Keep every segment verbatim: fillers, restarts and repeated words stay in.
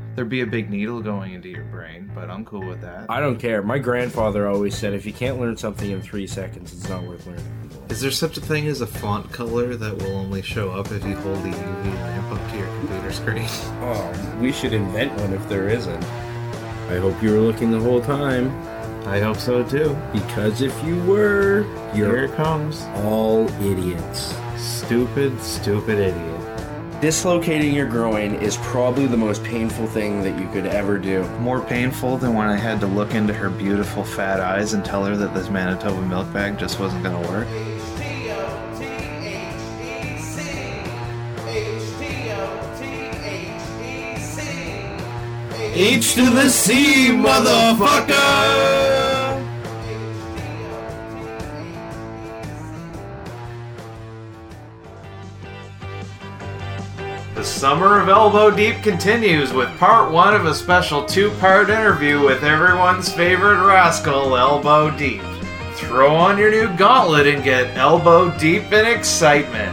There'd be a big needle going into your brain, but I'm cool with that. I don't care. My grandfather always said if you can't learn something in three seconds, it's not worth learning. Is there such a thing as a font color that will only show up if you hold the U V lamp up to your computer screen? Oh, we should invent one if there isn't. I hope you were looking the whole time. I hope so too. Because if you were, you're Here it comes. all idiots. Stupid, stupid idiot. Dislocating your groin is probably the most painful thing that you could ever do. More painful than when I had to look into her beautiful fat eyes and tell her that this Manitoba milk bag just wasn't gonna work. H to the C, motherfucker! The Summer of Elbow Deep continues with part one of a special two-part interview with everyone's favorite rascal, Elbow Deep. Throw on your new gauntlet and get elbow deep in excitement.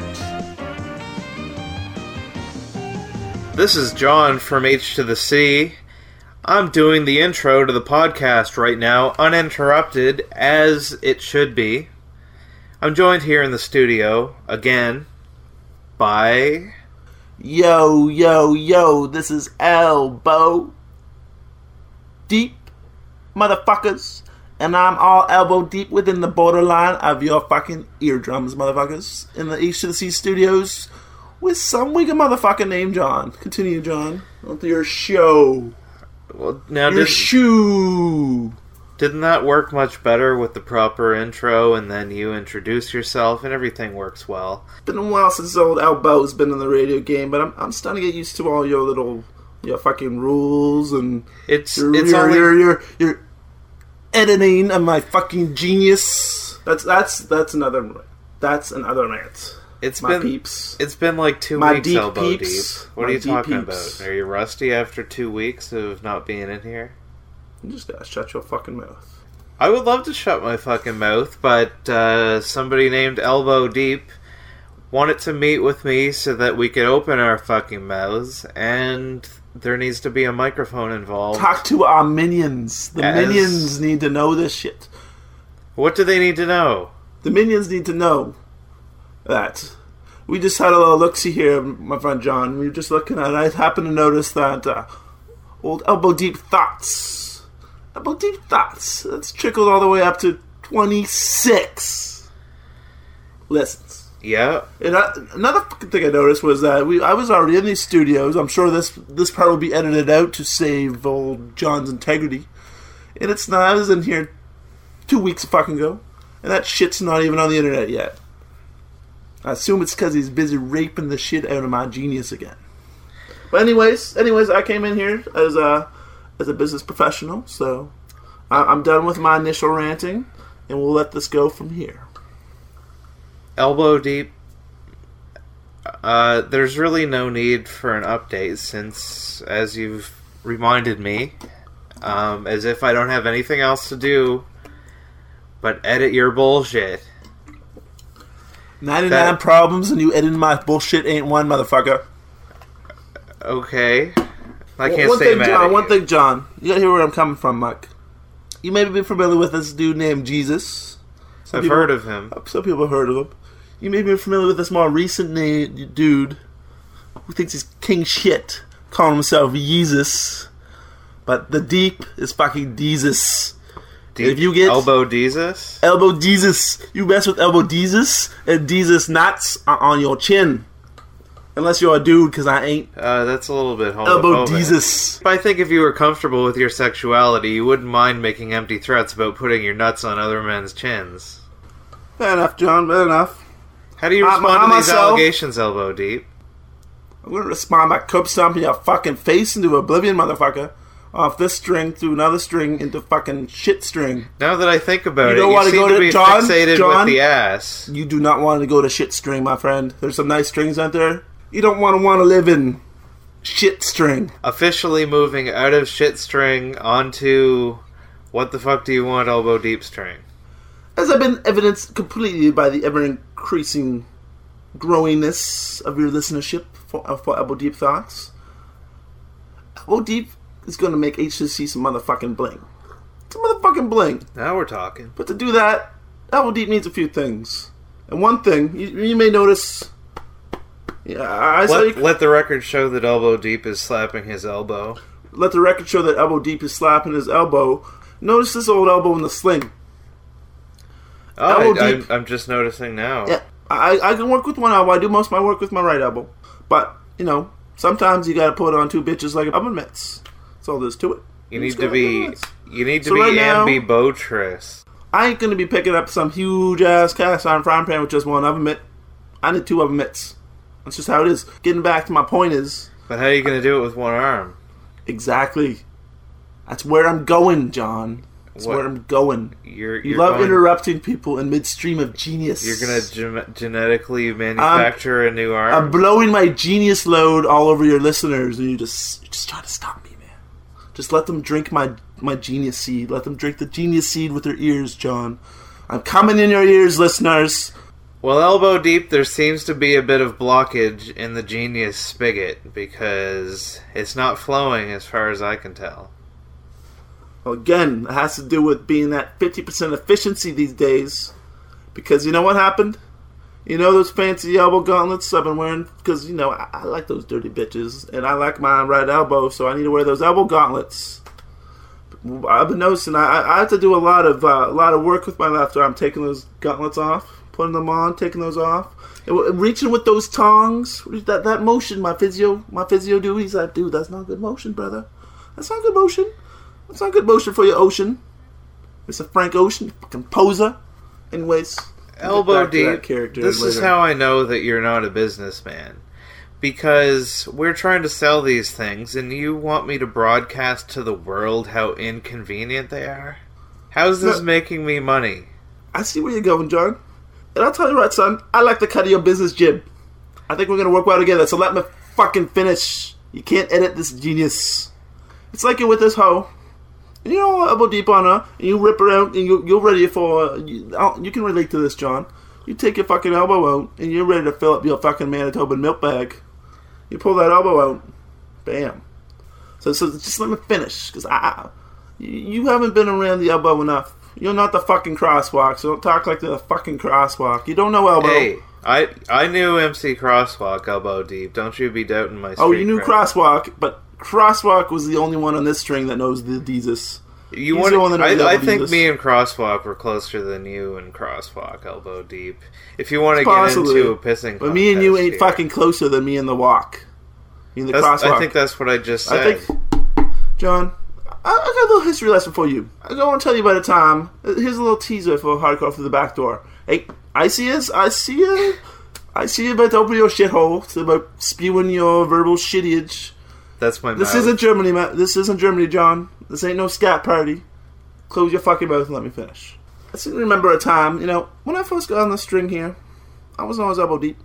This is John from H to the C. I'm doing the intro to the podcast right now, uninterrupted, as it should be. I'm joined here in the studio, again, by... Yo, yo, yo, this is Elbow Deep, motherfuckers. And I'm all elbow deep within the borderline of your fucking eardrums, motherfuckers. In the H to the C studios with some wigger motherfucker named John. Continue, John. On to your show. Well, now Your did, shoe. didn't that work much better with the proper intro and then you introduce yourself and everything works well? It's been a while since old Elbow's been in the radio game, but I'm I'm starting to get used to all your little your fucking rules and It's your it's your, only your, your, your editing of my fucking genius. That's that's that's another that's another rant. it's My been peeps. it's been like two My weeks deep elbow peeps. deep. What My are you deep talking peeps. about? Are you rusty after two weeks of not being in here? You just gotta shut your fucking mouth. I would love to shut my fucking mouth, but uh, somebody named Elbow Deep wanted to meet with me so that we could open our fucking mouths, and there needs to be a microphone involved. Talk to our minions. The As- minions need to know this shit. What do they need to know? The minions need to know that we just had a little look-see here, my friend John. We were just looking at it. I happened to notice that uh, old Elbow Deep Thoughts. Elbow Deep Thoughts. That's trickled all the way up to twenty-six listens. Yeah. And uh, another fucking thing I noticed was that we I was already in these studios. I'm sure this this part will be edited out to save old John's integrity. And it's not. I was in here two weeks fucking ago, and that shit's not even on the internet yet. I assume it's because he's busy raping the shit out of my genius again. But anyways, anyways, I came in here as a as a business professional, so I, I'm done with my initial ranting, and we'll let this go from here. Elbow Deep. Uh, there's really no need for an update since, as you've reminded me, um, as if I don't have anything else to do but edit your bullshit. ninety-nine That- problems, and you editing my bullshit ain't one, motherfucker. Okay. I can't one stay thing, mad John, at One you. thing, John. You gotta hear where I'm coming from, Mike. You may be familiar with this dude named Jesus. Some I've people- heard of him. Some people have heard of him. You may be familiar with this more recent na- dude who thinks he's king shit, calling himself Jesus. But the deep is fucking Jesus. Deep If you get Elbow Jesus? Elbow Jesus, you mess with Elbow Jesus, and Jesus knots are on your chin. Unless you're a dude, because I ain't. Uh, that's a little bit homophobic. Elbow Jesus. I think if you were comfortable with your sexuality, you wouldn't mind making empty threats about putting your nuts on other men's chins. Fair enough, John, fair enough. How do you I- respond I to these myself- allegations, Elbow Deep? I'm gonna respond by curb stomping your fucking face into oblivion, motherfucker. Off this string to another string into fucking shit string. Now that I think about You it, don't you wanna seem go to to- be John? fixated John? with the ass. You do not want to go to shit string, my friend. There's some nice strings out there. You don't want to want to live in shit string. Officially moving out of shit string onto what the fuck do you want, Elbow Deep string? As I've been evidenced completely by the ever-increasing growingness of your listenership for, uh, for Elbow Deep Thoughts, Elbow Deep is going to make H C C some motherfucking bling. Some motherfucking bling. Now we're talking. But to do that, Elbow Deep needs a few things. And one thing, you, you may notice... Yeah, I saw let, you, let the record show that Elbow Deep is slapping his elbow. Let the record show that Elbow Deep is slapping his elbow. Notice this old elbow in the sling. Oh, Elbow I, Deep. I'm, I'm just noticing now. Yeah, I, I can work with one elbow. I do most of my work with my right elbow. But, you know, sometimes you gotta put on two bitches like oven mitts. That's all there is to it. You You need just to gotta be do this. you need to So be right now- ambidextrous. I ain't gonna be picking up some huge ass cast iron frying pan with just one oven mitt. I need two oven mitts. That's just how it is. Getting back to my point is... But how are you going to do it with one arm? Exactly. That's where I'm going, John. That's What? where I'm going. You're, You you're love going, interrupting people in midstream of genius. You're going to gen- genetically manufacture a new arm? I'm blowing my genius load all over your listeners, and you just you're just trying to stop me, man. Just let them drink my my genius seed. Let them drink the genius seed with their ears, John. I'm coming in your ears, listeners. Well, Elbow Deep, there seems to be a bit of blockage in the genius spigot because it's not flowing as far as I can tell. Well, again, it has to do with being at fifty percent efficiency these days. Because you know what happened? You know those fancy elbow gauntlets I've been wearing? Because, you know, I, I like those dirty bitches. And I like my right elbow, so I need to wear those elbow gauntlets. I've been noticing I, I have to do a lot of uh, a lot of work with my left arm, taking those gauntlets off, putting them on, taking those off, and w- reaching with those tongs. That that motion, my physio, my physio dude, he's like, dude, that's not good motion, brother. That's not good motion. That's not good motion for your Ocean. It's a Frank Ocean, fucking poser. Anyways, Elbow back to that Deep, character this is later. how I know that you're not a businessman. Because we're trying to sell these things, and you want me to broadcast to the world how inconvenient they are? How's this No. making me money? I see where you're going, John. And I'll tell you what, son. I like the cut of your business, Jim. I think we're gonna work well together. So let me fucking finish. You can't edit this genius. It's like you're with this hoe. And you know, elbow deep on her, and you rip her out, and you, you're ready for. You, I'll- you can relate to this, John. You take your fucking elbow out, and you're ready to fill up your fucking Manitoban milk bag. You pull that elbow out, bam. So, so just let me finish, because I, I, you you haven't been around the elbow enough. You're not the fucking crosswalk, so don't talk like the fucking crosswalk. You don't know elbow. Hey, I I knew M C Crosswalk, Elbow Deep. Don't you be doubting my oh, street you knew cred. crosswalk, but crosswalk was the only one on this string that knows the Jesus. You He's want the one that knows I, I Elbow think Deep. me and Crosswalk were closer than you and Crosswalk, Elbow Deep. If you want to It's get possibly. into a pissing But me and you contest ain't here. fucking closer than me and the walk. You and the That's- crosswalk. I think that's what I just I said. think, John, I, I got a little history lesson for you. I don't want to tell you about a time. Here's a little teaser for Hardcore Through the Back Door. Hey, I see us. I see you. I see you about to open your shithole. It's about spewing your verbal shittage. That's my This mouth. isn't Germany, ma- This isn't Germany, John. This ain't no scat party. Close your fucking mouth and let me finish. I seem to remember a time, you know, when I first got on the string here, I was always elbow deep.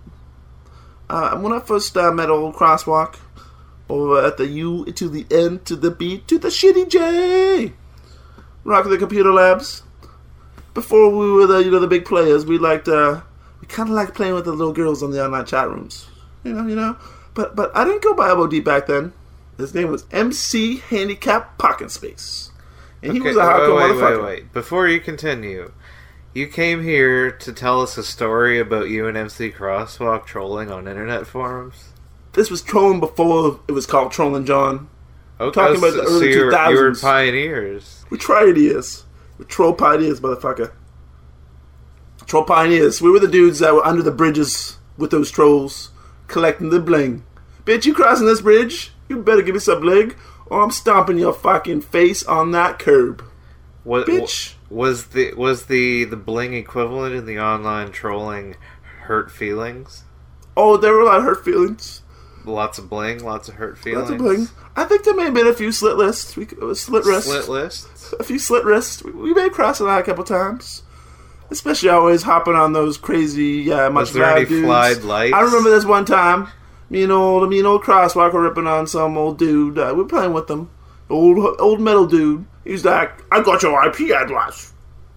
Uh, when I first uh, met old Crosswalk, over at the U to the N to the B to the shitty J, rocking the computer labs. Before we were the, you know, the big players, we liked, uh, we kind of liked playing with the little girls on the online chat rooms. You know, you know. But but I didn't go by elbow deep back then. His name was M C Handicap Pocket Space. And he Okay, was a hardcore wait, wait, motherfucker. wait, wait. Before you continue, you came here to tell us a story about you and M C Crosswalk trolling on internet forums? This was trolling before it was called Trolling John. Okay, Talking about so, the so early you were, you were two thousands. pioneers. We try ideas. We troll pioneers, motherfucker. Troll pioneers. We were the dudes that were under the bridges with those trolls, collecting the bling. Bitch, you crossing this bridge? You better give me some bling, or I'm stomping your fucking face on that curb. What, Bitch. Was the was the, the bling equivalent in the online trolling hurt feelings? Oh, there were a lot of hurt feelings. Lots of bling, lots of hurt feelings. Lots of bling. I think there may have been a few slit wrists. We, uh, slit wrists. Slit lists? A few slit wrists. We, we may have crossed the line a couple times. Especially always hopping on those crazy, uh, much Was there any loud dudes. flied lights? I remember this one time. Me and old, me and old Crosswalk were ripping on some old dude. Uh, we were playing with him. Old, old metal dude. He's like, I got your I P address.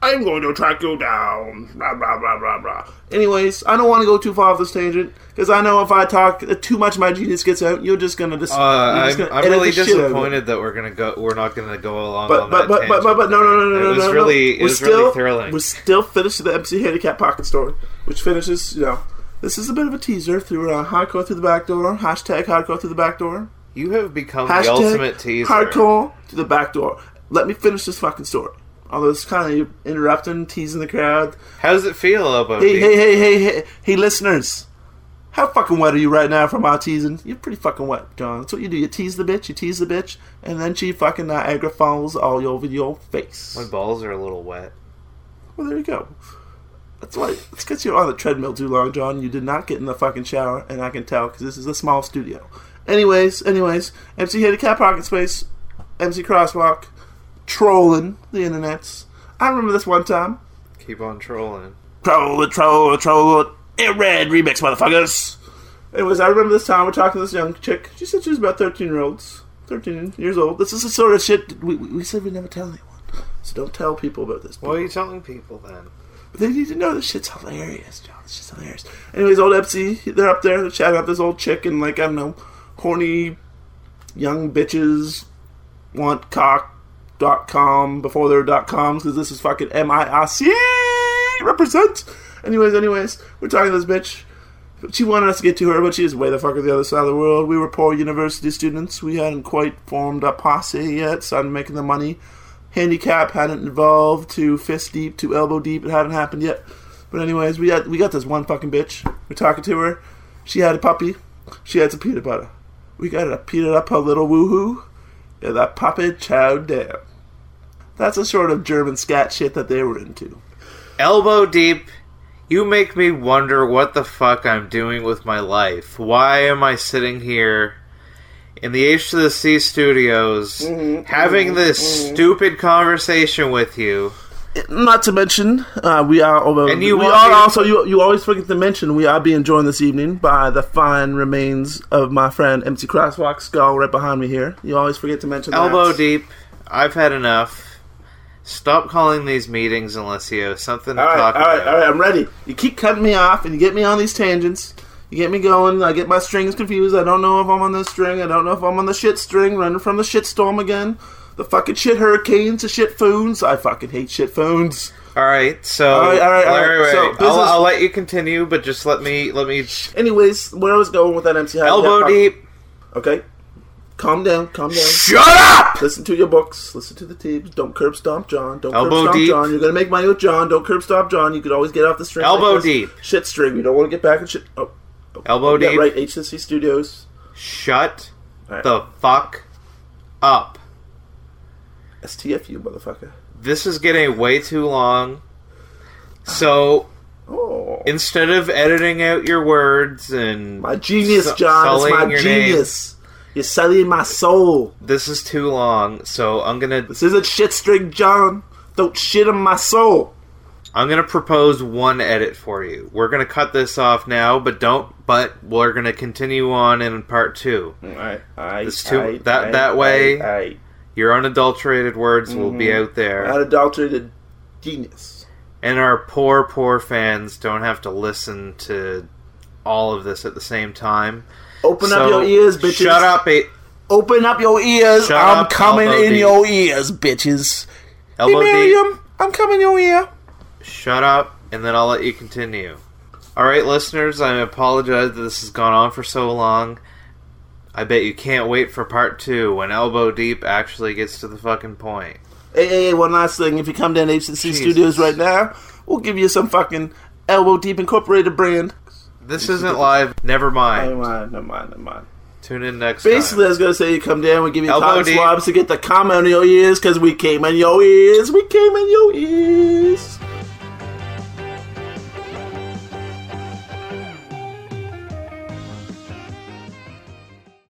I'm going to track you down. Blah, blah, blah, blah, blah. Anyways, I don't want to go too far off this tangent, because I know if I talk too much, my genius gets out. You're just gonna. Dis- Uh, you're just I'm, gonna I'm edit really the shit out of it. disappointed that we're gonna go. We're not gonna go along But on but that but, but but but no no no no no It was no, no. really it We're was still, really thrilling. We're still finished with the M C Handicap Pocket Store, which finishes. You know, this is a bit of a teaser through uh, hardcore through the back door. Hashtag hardcore through the back door. You have become Hashtag the ultimate teaser. hardcore to the back door. Let me finish this fucking story. Although it's kind of interrupting, teasing the crowd. How does it feel, Elbow Hey, Deep? hey, hey, hey, hey, hey, listeners. How fucking wet are you right now from our teasing? You're pretty fucking wet, John. That's what you do. You tease the bitch, you tease the bitch, and then she fucking Niagara Falls all over your face. My balls are a little wet. Well, there you go. That's why. It's because you're on the treadmill too long, John. You did not get in the fucking shower, and I can tell because this is a small studio. Anyways, anyways, M C Handicap Pocket Space, M C Crosswalk, trolling the internets. I remember this one time. Keep on trolling. Troll it, troll it, troll it. It red remix, motherfuckers. Anyways, I remember this time we're talking to this young chick. She said she was about thirteen year olds. thirteen years old. This is the sort of shit we, we said we'd never tell anyone. So don't tell people about this. What are you telling people then? But they need to know this shit's hilarious, John. This shit's hilarious. Anyways, old M C, they're up there. They're chatting up this old chick and, like, I don't know, horny young bitches want cock dot com before their dot coms because this is fucking M I R C represent. Anyways, anyways, we're talking to this bitch. She wanted us to get to her, but she's way the fuck at the other side of the world. We were poor university students. We hadn't quite formed a posse yet, started making the money. Handicap hadn't evolved to fist deep, to elbow deep. It hadn't happened yet. But anyways, we got we got this one fucking bitch. We're talking to her. She had a puppy. She had some peanut butter. We got to peanut up her little woohoo. And that puppy chowed down. That's a sort of German scat shit that they were into. Elbow Deep, you make me wonder what the fuck I'm doing with my life. Why am I sitting here in the H to the C studios Mm-hmm, having mm-hmm, this mm-hmm. stupid conversation with you? Not to mention, uh, we are over. And you we want are me- also. You, you always forget to mention we are being joined this evening by the fine remains of my friend M C Crosswalk Skull right behind me here. You always forget to mention Elbow that. Deep, I've had enough. Stop calling these meetings unless you have something to All right, talk all right, about. all right. I'm ready. You keep cutting me off, and you get me on these tangents. You get me going. I get my strings confused. I don't know if I'm on this string. I don't know if I'm on the shit string, running from the shit storm again. The fucking shit hurricanes, the shit phones. I fucking hate shit phones. All right, so All right, all right, all right. Larry, So, wait, business- I'll, I'll let you continue, but just let me let me Anyways, where I was going with that M C Handicap elbow Pocket- deep. Okay, calm down, calm down. Shut up! Listen to your books. Listen to the teams. Don't curb stomp John. Don't Elbow curb stomp deep. John. You're gonna make money with John. Don't curb stomp John. You could always get off the string. Elbow like this. deep. Shit string. You don't want to get back in shit. Oh, oh. Elbow Yeah, deep. right. H S C Studios. Shut All right. the fuck up. S T F U, motherfucker. This is getting way too long. So Oh, instead of editing out your words and my genius, su- John. It's sullying my your name, genius. You're sullying my soul. this is too long. So I'm gonna This isn't shit string, John. Don't shit on my soul. I'm gonna propose one edit for you. We're gonna cut this off now, but don't. But we're gonna continue on in part two. I, I, It's too- that- that way- I, I, Your unadulterated words will be out there, unadulterated genius. and our poor, poor fans don't have to listen to all of this at the same time. Open So, up your ears, bitches. Shut up, it. Open up your ears. Shut I'm up, coming elbow in deep. your ears, bitches. Elbow hey, deep. Miriam, I'm coming in your ear. Shut up, and then I'll let you continue. Alright, listeners, I apologize that this has gone on for so long. I bet you can't wait for part two when Elbow Deep actually gets to the fucking point. Hey, hey, hey, one last thing. If you come down to H C Jesus. Studios right now, we'll give you some fucking Elbow Deep Incorporated brand. This isn't live. Never Never mind. mind, never mind, never mind. Tune in next Basically, I time. was gonna say you come down, we give you Elbow cotton deep. swabs to get the comment in your ears, because we came in your ears, we came in your ears.